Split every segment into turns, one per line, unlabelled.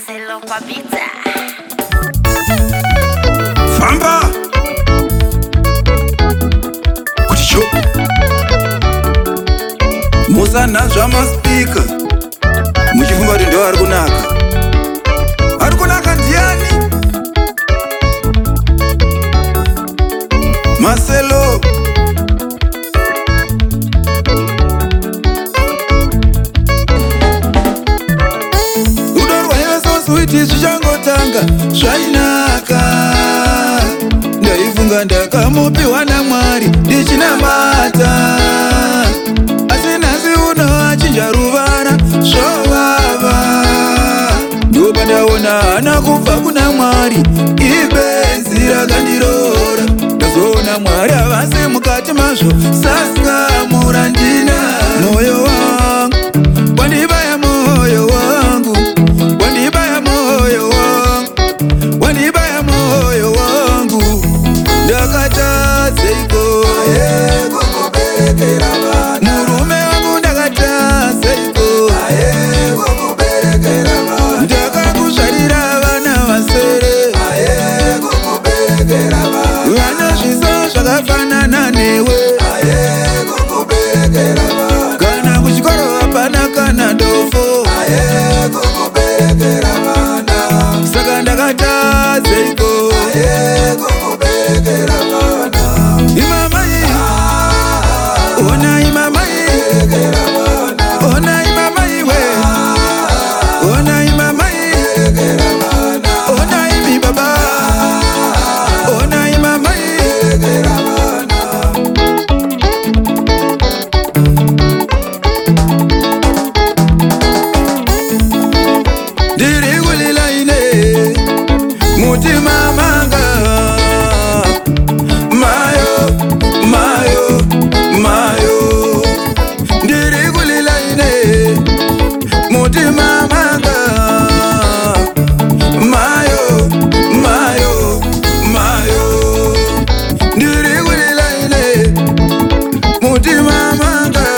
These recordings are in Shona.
Marcelo Pabita.
Famba kuti cho musana zvamaspika muchifumba kuti ndo ari kunaka ndiani? Marcelo switi zvichangotanga zvainaka, ndaifunga ndakamupiwa naMwari ndichinamata, asi nhasi uno achinja ruvara zvovava. Ndopandaona hana kubva kuna Mwari, ibenzi rakandiroora. Ndazoona Mwari havasi mukati mazvo, sasingamura ndina mwoyo wangu wandibaya, mwoyo wangu wandibaya, mwoyo wangu wandibaya, mwoyo wangu. Ndakatazeiko kukuberekera vana, murume wangu ndakatazeiko kukuberekera vana, ndakakuzvarira vana vasere kukuberekera vana, vana zviso zvakafanana newe kukuberekera vana, kana kuchikoro hapana kana ndofo kukuberekera vana. Saka ndakatazeiko kukuberekera vana. Imamai ona imamai ona imamai we ona imamai ona imi baba ona imamai. Ndiri kulila ine mutima manga, mayo mayo mayo. Ndiri kulila ine mutima manga, mayo mayo mayo. Ndiri kulila ine mutima manga,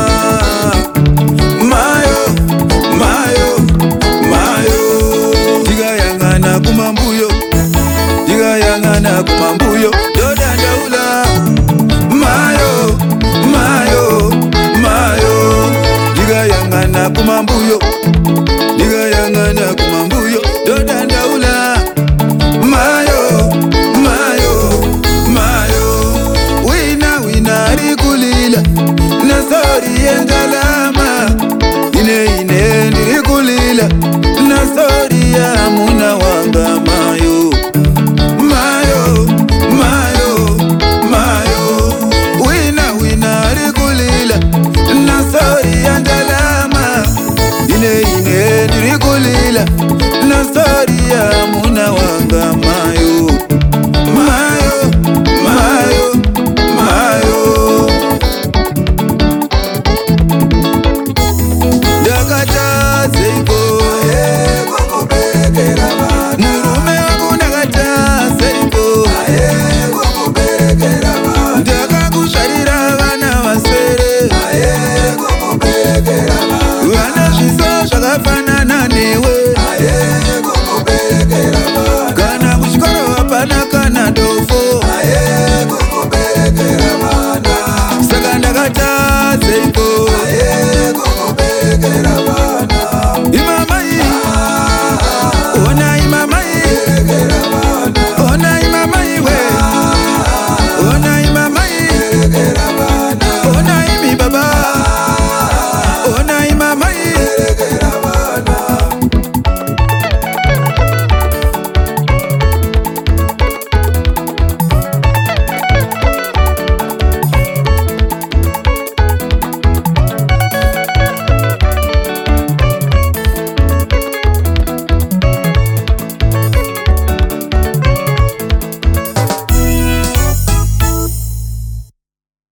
mayo mayo mayo. Tikayang'ana kumambuyo, tikayang'ana kumambuyo, ndodandaula mayo mayo mayo. Tikayang'ana kumambuyo, tikayang'ana kumambuyo, ndodandaula mayo mayo mayo. Wina wina ari kulila nasori yengalama, ine ndiri kulila nasori ya muna wanga mayo mayo mayo mayo. Wina wina ari kulila nasori ya ndalama, ine ndiri kulila nasori ya muna wanga mayo mayo mayo mayo. Ndakatazeiko kukuberekera vana, murume wangu ndakatazeiko kukuberekera vana, ndakakuzvarira vana vasere kukuberekera vana, vana zviso zvakafanana newe kukuberekera vana, kana kuchikoro hapana kana ndofo kukuberekera vana. Saka ndakatazeiko kukuberekera vana.